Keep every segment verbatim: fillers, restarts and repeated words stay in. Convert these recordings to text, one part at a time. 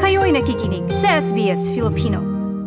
Kayo'y nakikinig sa S B S Filipino.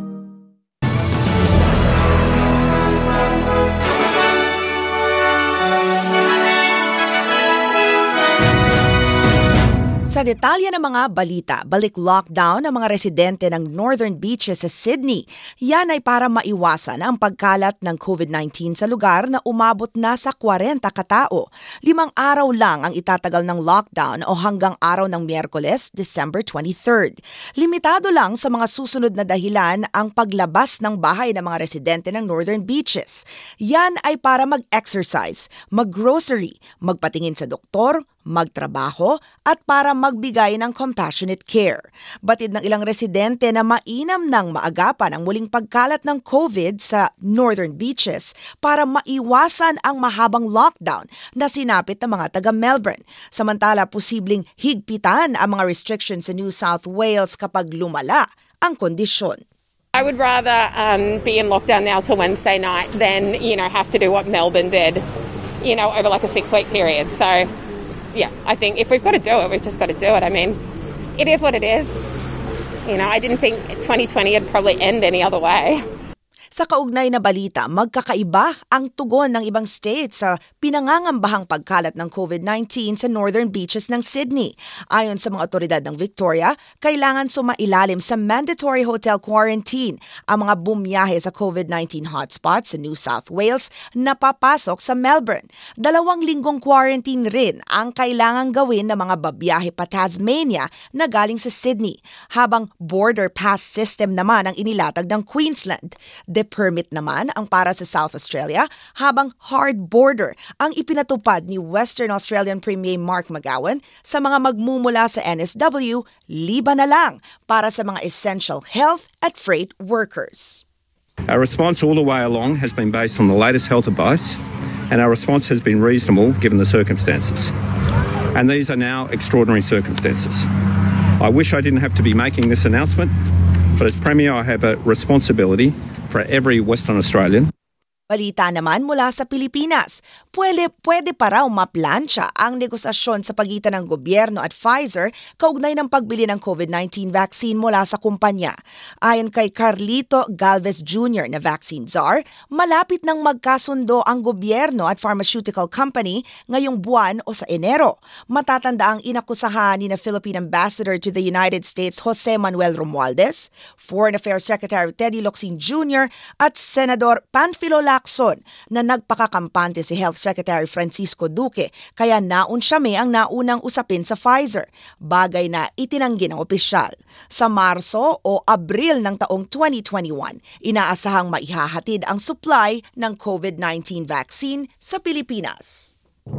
Sa detalye ng mga balita, balik lockdown ng mga residente ng Northern Beaches sa Sydney. Yan ay para maiwasan ang pagkalat ng COVID nineteen sa lugar na umabot na sa forty katao. Limang araw lang ang itatagal ng lockdown o hanggang araw ng Miyerkules, December twenty-third. Limitado lang sa mga susunod na dahilan ang paglabas ng bahay ng mga residente ng Northern Beaches. Yan ay para mag-exercise, mag-grocery, magpatingin sa doktor, magtrabaho at para magbigay ng compassionate care. Batid ng ilang residente na mainam nang maagapan ang muling pagkalat ng COVID sa Northern Beaches para maiwasan ang mahabang lockdown na sinapit ng mga taga-Melbourne. Samantala, posibleng higpitan ang mga restrictions sa New South Wales kapag lumala ang kondisyon. I would rather um, be in lockdown now till Wednesday night than, you know, have to do what Melbourne did, you know, over like a six-week period. So, yeah, I think if we've got to do it, we've just got to do it. I mean, it is what it is. You know, I didn't think twenty twenty would probably end any other way. Sa kaugnay na balita, magkakaiba ang tugon ng ibang states sa pinangangambahang pagkalat ng COVID nineteen sa Northern Beaches ng Sydney. Ayon sa mga otoridad ng Victoria, kailangan sumailalim sa mandatory hotel quarantine ang mga bumiyahe sa COVID nineteen hotspots sa New South Wales na papasok sa Melbourne. Dalawang linggong quarantine rin ang kailangang gawin ng mga babiyahe pa Tasmania na galing sa Sydney, habang border pass system naman ang inilatag ng Queensland. The permit naman ang para sa South Australia, habang hard border ang ipinatupad ni Western Australian Premier Mark McGowan sa mga magmumula sa N S W, liban na lang para sa mga essential health at freight workers. Our response all the way along has been based on the latest health advice, and our response has been reasonable given the circumstances. And these are now extraordinary circumstances. I wish I didn't have to be making this announcement, but as Premier I have a responsibility for every Western Australian. Balita naman mula sa Pilipinas, pwede, pwede pa raw maplansya ang negosasyon sa pagitan ng gobyerno at Pfizer kaugnay ng pagbili ng COVID nineteen vaccine mula sa kumpanya. Ayon kay Carlito Galvez Junior na vaccine czar, malapit nang magkasundo ang gobyerno at pharmaceutical company ngayong buwan o sa Enero. Matatanda ang inakusahan ni na Philippine Ambassador to the United States Jose Manuel Romualdez, Foreign Affairs Secretary Teddy Locsin Junior at Senador Panfilo Lacson na nagpakakampante si Health Secretary Francisco Duque kaya naunsyame ang naunang usapin sa Pfizer, bagay na itinanggi ng opisyal. Sa Marso o Abril ng taong twenty twenty-one, inaasahang maihahatid ang supply ng COVID nineteen vaccine sa Pilipinas.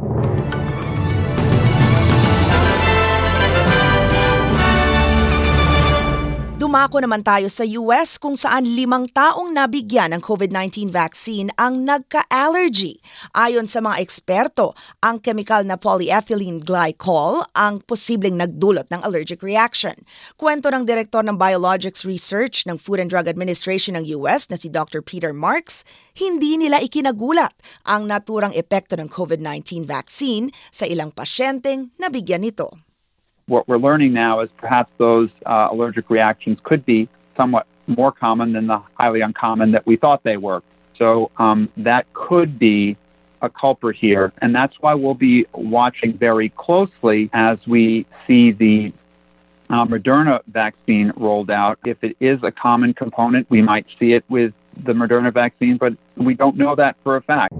Dumako naman tayo sa U S kung saan limang taong nabigyan ng COVID nineteen vaccine ang nagka-allergy. Ayon sa mga eksperto, ang chemical na polyethylene glycol ang posibleng nagdulot ng allergic reaction. Kwento ng Direktor ng Biologics Research ng Food and Drug Administration ng U S na si Doctor Peter Marks, hindi nila ikinagulat ang naturang epekto ng COVID nineteen vaccine sa ilang pasyenteng nabigyan nito. What we're learning now is perhaps those uh, allergic reactions could be somewhat more common than the highly uncommon that we thought they were. So um, that could be a culprit here. And that's why we'll be watching very closely as we see the uh, Moderna vaccine rolled out. If it is a common component, we might see it with the Moderna vaccine, but we don't know that for a fact.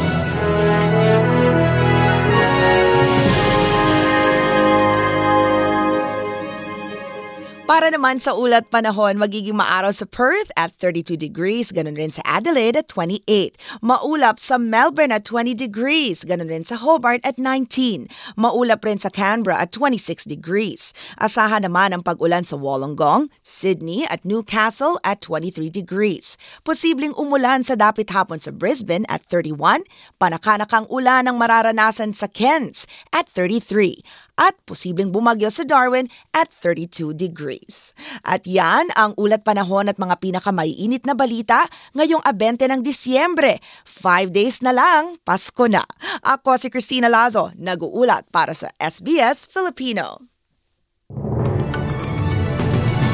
Para naman sa ulat panahon, magiging maaraw sa Perth at thirty-two degrees, ganun rin sa Adelaide at twenty-eight. Maulap sa Melbourne at twenty degrees, ganun rin sa Hobart at nineteen. Maulap rin sa Canberra at twenty-six degrees. Asahan naman ang pag-ulan sa Wollongong, Sydney at Newcastle at twenty-three degrees. Posibleng umulan sa dapit hapon sa Brisbane at thirty-one. Panakanakang ulan ang mararanasan sa Cairns at thirty-three. At posibleng bumagyo sa Darwin at thirty-two degrees. At yan ang ulat panahon at mga pinakamaiinit na balita ngayong twenty ng Disyembre. Five days na lang, Pasko na. Ako si Christina Lazo, nag-uulat para sa S B S Filipino.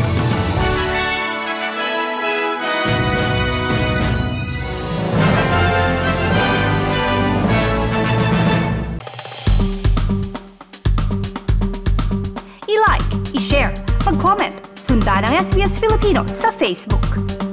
mag-comment. Sundan ang S B S Filipino sa Facebook.